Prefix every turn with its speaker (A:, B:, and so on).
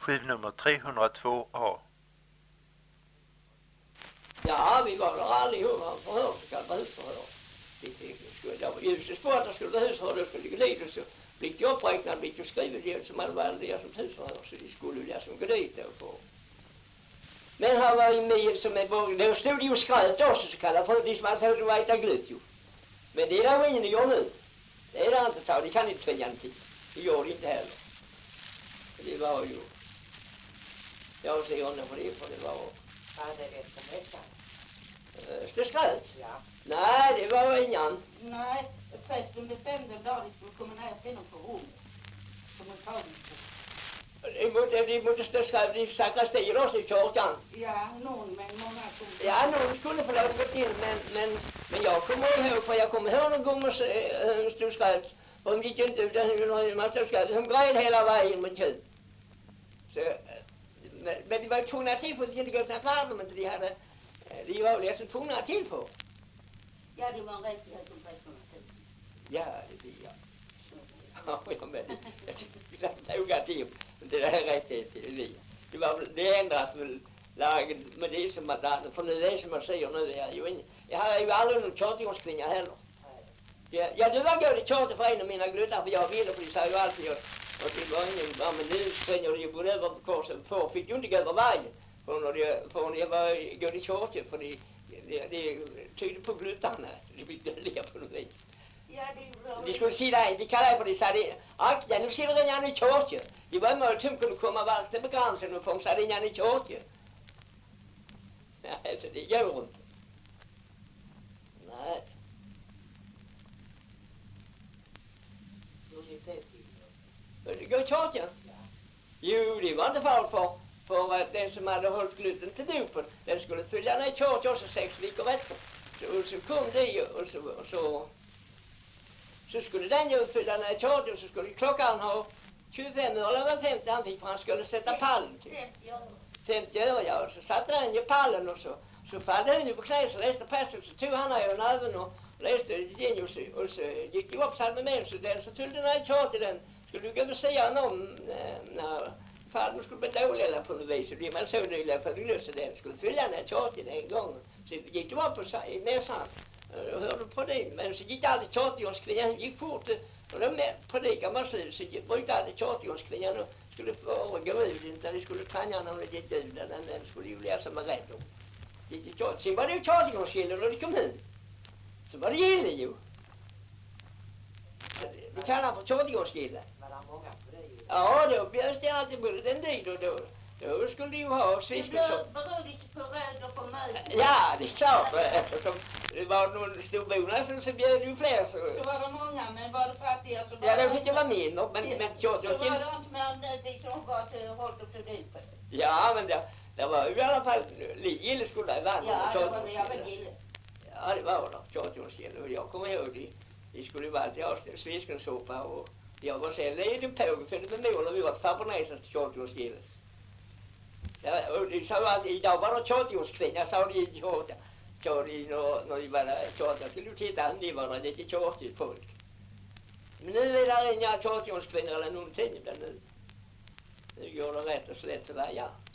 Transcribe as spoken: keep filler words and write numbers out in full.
A: skivnummer trehundratvå A.
B: Ja, vi var där allihopa förhör, så kallade husförhör. Det var ljusets bort, där skulle det husförhör, då skulle gå dit och så blev det uppräknat, blev det skrivet det som hade varit det som husförhör, så de skulle ju liksom gå dit och få. Men här var ju med som är borg, då stod det ju skröt också så kallade för de som hade fått att äta glut ju. Men det är det ingen gör nu. Det är det inte ta, det kan inte tvinga en tid. Det gör det inte heller. Det var ju, jag ser honom för det, för det var...
C: Ja, det är rätt som mässan.
B: Det skröt?
C: Ja.
B: Nej, det var ingen.
C: Nej, prästen bestämde då de skulle komma ner till honom på rummet. Som en tagningspunkt.
B: De måste, de måste stå skrev, de sakristier också i kyrkan.
C: Ja, någon, men många kom.
B: Ja, någon skulle få lov att gå till, men, men, men jag kommer ihåg, för jag kommer ihåg någon gång hos hon stod skrevet. Och hon gick inte ut, hon stod skrevet, hon gräd hela vägen med tjuv. Så, men, men de var ju tvungna till för att de inte gå till världen, men de hade, de var väl så tvungna till för.
C: Ja, det var en rättighet som prästerna tog.
B: Ja, det blir jag. Ja, ja, men jag tycker att det är det. Det där är rättighet till det. Det var väl, det ändras väl lagen med det som att det, för nu är det som jag säger nu, är ju in, jag har ju aldrig någon tjatgårdskvinna heller. Ja, ja, du var gå till tjater för en av mina gluttar, för jag ville, för de sa ju alltid att, att det var ingen, ja men nu springer de ju gå över på korsen, för fick ju inte gå över vägen. För när de, för när jag var gå till tjater, för det de, de tydde på gluttarna, de fick dölja på något vis.
C: Ja, det var...
B: De skulle säga, de kallade på det, sa de, akta, nu ser du redan i kyrkan. De var med att de kunde komma varmt till begränsningen och få sig redan i kyrkan. Nej, så det gör inte. Nej. Gå i kyrkan? Jo, det var inte farligt för, för att den som hade hållit gluten till dopen, den skulle följa ner i kyrkan också sex veckor efter. Så, så kom det och så... Och så Så skulle den ju fylla ner kyrkan och så skulle klockan ha tjugofem öre eller femtio han fick för han skulle sätta pallen till. femtio öre, ja. Och så satte den ju pallen och så, så fallde hon ju på knä så läste prästen så tog han här i näven och läste igen och så, och så gick det upp salmen med så den så tullde den här kyrkan den skulle gå över sidan om när fallen skulle bli dålig eller på något vis. Och det man så nyligen för det så den skulle fylla ner kyrkan en gång. Så gick det upp och i mässan. Jag hörde på det, men så gick aldrig tjatgårdskvinnan, gick fort och då predikade man slut så brukade aldrig tjatgårdskvinnan och skulle få gå ut inte, det skulle tränga när det gick ut den, den skulle ju läsa med rätt om. Sen var det ju tjatgårdsgillen när det kom hit. Så var det gillen ju. Det kallar för tjatgårdsgillen. Ja, då bjöds det alltid både den dit och då. Då skulle de ju ha sviskelsång.
C: Det beror lite på röd och på möjligt.
B: Ja, det är klart. Eftersom det var någon stor bonus så bjöd ju fler. Så...
C: så var det många, men var det fattiga så var
B: ja,
C: det...
B: då fick det vara mindre. Men, men jag,
C: så
B: jag,
C: var det inte mer dit som var till hållt och till dit på.
B: ja, men det, det var ju i alla fall Gille skulle det vara.
C: Ja, det var det jag väl Gille.
B: Ja, det var det. Tjatgårdsgille. Och jag kommer ihåg det. De skulle ju alltid ha sviskelsoppa och jag var sen ledig på för det med mål och vi var favorisat till Tjatgårdsgilles. Ja, och de sa alltid, idag var det tjatgårdskvinna, sa de i tjata. Tjata när de var tjata, skulle du titta, de var lite tjatigt folk. Men nu är det inga tjatgårdskvinnor eller någonting, utan nu, nu går det rätt och slätt sådär, ja.